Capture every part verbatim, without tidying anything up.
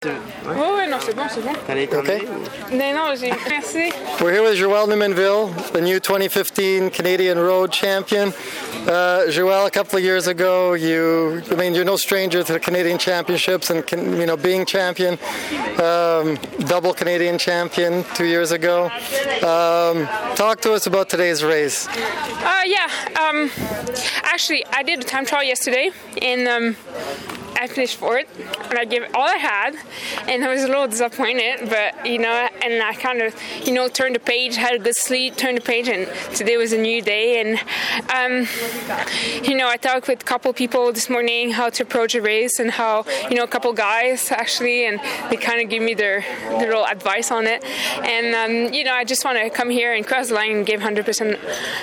Oh ouais, non, c'est bon, c'est bon. Okay. Non, non, j'ai... Merci. We're here with Joël Noumanville, the new twenty fifteen Canadian Road Champion. Uh, Joël, a couple of years ago, you, I mean, you're no stranger to the Canadian Championships and, can, you know, being champion, um, double Canadian champion two years ago. Um, talk to us about today's race. Uh, yeah, um, actually, I did a time trial yesterday, and um, I finished fourth, and I gave it all I had, and I was a little disappointed, but, you know, and I kind of, you know, turned the page, had a good sleep, turned the page, and today was a new day, and, um, you know, I talked with a couple people this morning how to approach a race, and how, you know, a couple guys, actually, and they kind of give me their, their little advice on it, and, um, you know, I just want to come here and cross the line and give one hundred percent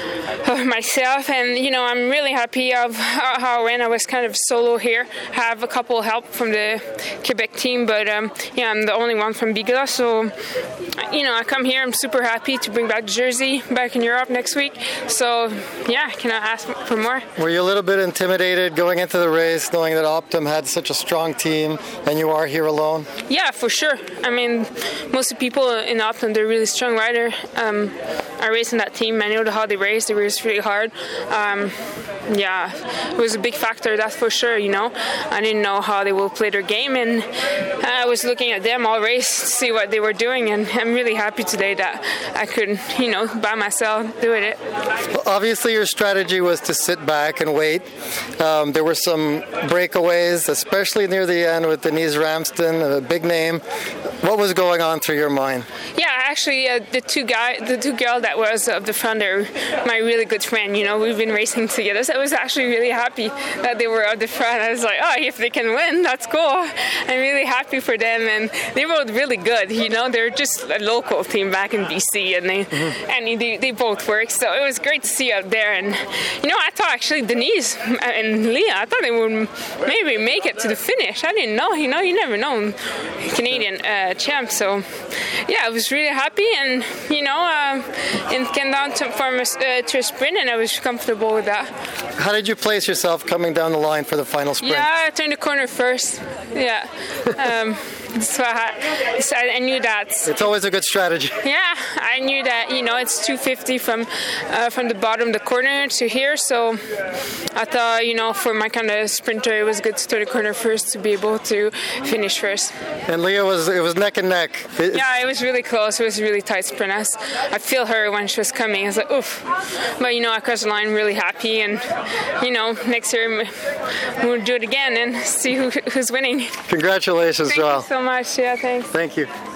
of myself, and, you know, I'm really happy of how when I was kind of solo here, have a couple help from the Quebec team, but um, yeah, I'm the only one from Bigla, so you know, I come here, I'm super happy to bring back Jersey back in Europe next week, so yeah, can I ask for more? Were you a little bit intimidated going into the race, knowing that Optum had such a strong team and you are here alone? Yeah, for sure. I mean, most of the people in Optum, they're really strong rider. Um, I race in that team, I know how they race, they race really hard. Um, yeah, it was a big factor, that's for sure, you know. I didn't know how they will play their game, and I was looking at them all race to see what they were doing, and I'm really happy today that I could, you know, by myself do it. Well, obviously your strategy was to sit back and wait. Um, there were some breakaways, especially near the end with Denise Ramsden, a big name. What was going on through your mind? Yeah, actually, uh, the two guy, the two girls that was up the front are my really good friend. You know, we've been racing together, so I was actually really happy that they were up the front. I was like, oh, if they can win, that's cool. I'm really happy for them, and they were really good. You know, they're just a local team back in B C, and they mm-hmm. and they, they both work. So it was great to see out there. And you know, I thought actually Denise and Leah, I thought they would maybe make it to the finish. I didn't know. You know, you never know, Canadian uh, champ. So yeah, I was really happy, and you know, uh, it came down to from a, uh, to a sprint, and I was comfortable with that. How did you place yourself coming down the line for the final sprint? Yeah, I turned the corner first. Yeah. Um, so, I, so I knew that. It's always a good strategy. Yeah, I knew that, you know, it's two fifty from uh, from the bottom of the corner to here. So I thought, you know, for my kind of sprinter, it was good to turn the corner first to be able to finish first. And Leah, was it was neck and neck. It, yeah, it was really close. It was a really tight sprint. I, I feel her when she was coming. I was like, oof. But, you know, I crossed the line really happy. And, you know, next year we'll do it again and see who, who's winning. Congratulations, Thank Joël. you so much. Yeah, thanks. Thank you.